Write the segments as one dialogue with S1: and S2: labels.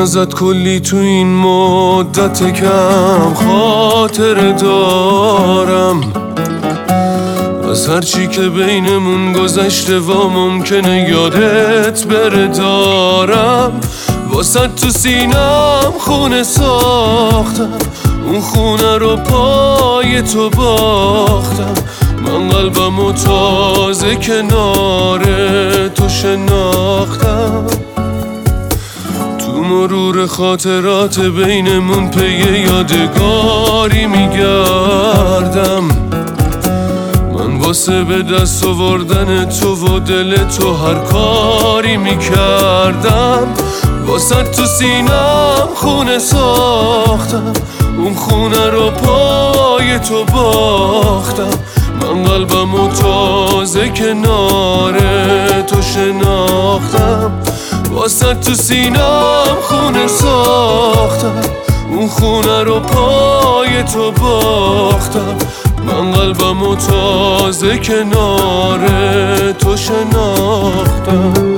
S1: ازت کلی تو این مدت کم خاطر دارم، از هرچی که بینمون گذشته و ممکنه یادت بره دارم. واسه تو سینم خونه ساختم، اون خونه رو پای تو باختم. من قلبمو تازه کنار تو شناختم. تو مرور خاطرات بینمون پی یادگاری میگردم. من واسه به دست آوردن تو و دل تو هر کاری میکردم. واسه تو سینم خونه ساختم، اون خونه رو پای تو باختم. من قلبمو تازه کنار تو شناختم. واسه تو سینم خونه ساختم، اون خونه رو پای تو باختم. من قلبمو تازه کنار تو شناختم.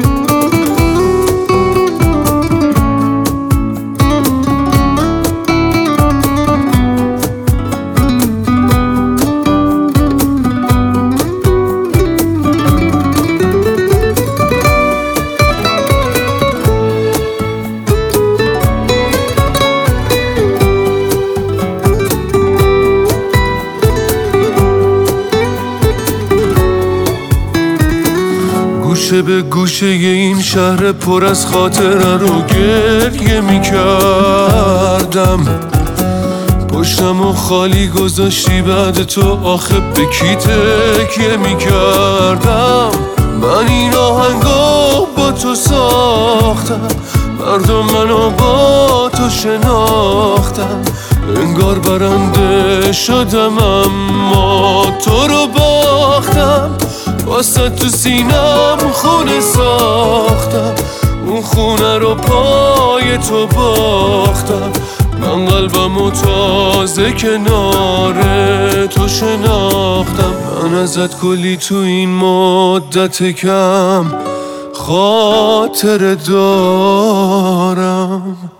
S1: گوشه به گوشه این شهر پر از خاطره رو گریه میکردم. پشتم و خالی گذاشتی بعد تو، آخه به کی تکیه میکردم. من این آهنگا با تو ساختم، مردم منو با تو شناختم. انگار برنده شدم اما تو رو باختم. واسه تو سینم خونه ساختم، اون خونه رو پای تو باختم. من قلبمو تازه کنار تو شناختم. من ازت کلی تو این مدت کم خاطر دارم.